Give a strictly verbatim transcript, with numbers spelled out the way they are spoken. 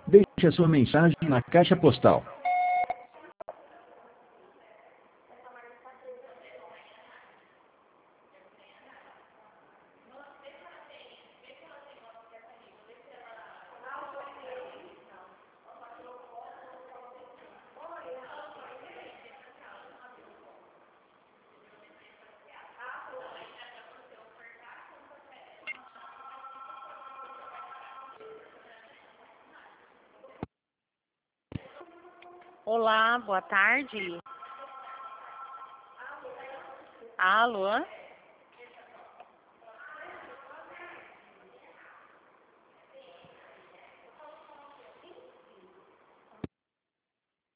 Deixe a sua mensagem na caixa postal. Olá, boa tarde. Alô?